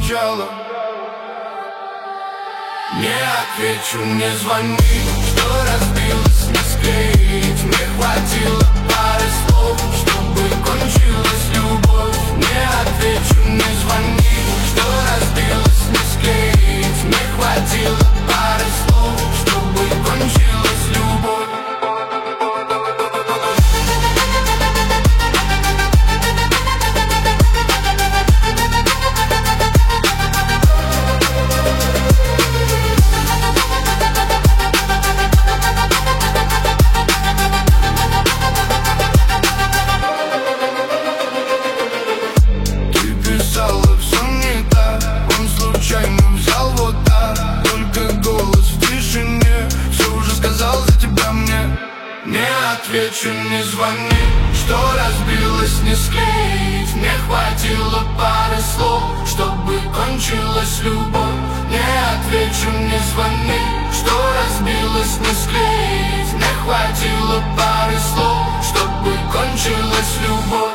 начала. Не отвечу, не звони, что разбилось, не склеить. Мне хватило пары слов, чтобы кончилась любовь. Не отвечу, не звони, что разбилось, не склеить. Мне хватило пары слов, чтобы кончилась любовь. Отвечу, не звони, что разбилось, не склеить. Мне хватило пары слов, чтобы кончилась любовь. Не отвечу, не звони, что разбилось, не склеить. Мне хватило пары слов, чтобы кончилась любовь.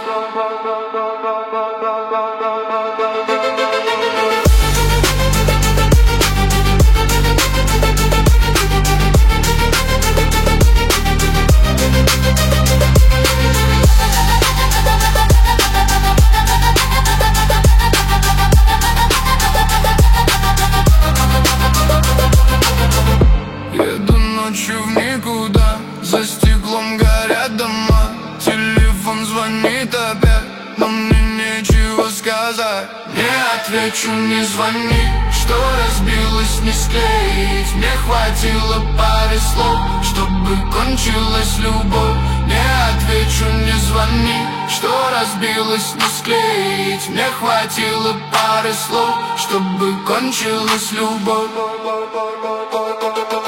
Ночью в никуда, за стеклом горят дома. Телефон звонит опять, но мне нечего сказать. Не отвечу, не звони, что разбилось, не склеить. Мне хватило пары слов, чтобы кончилась любовь. Не отвечу, не звони, что разбилось, не склеить. Мне хватило пары слов, чтобы кончилась любовь.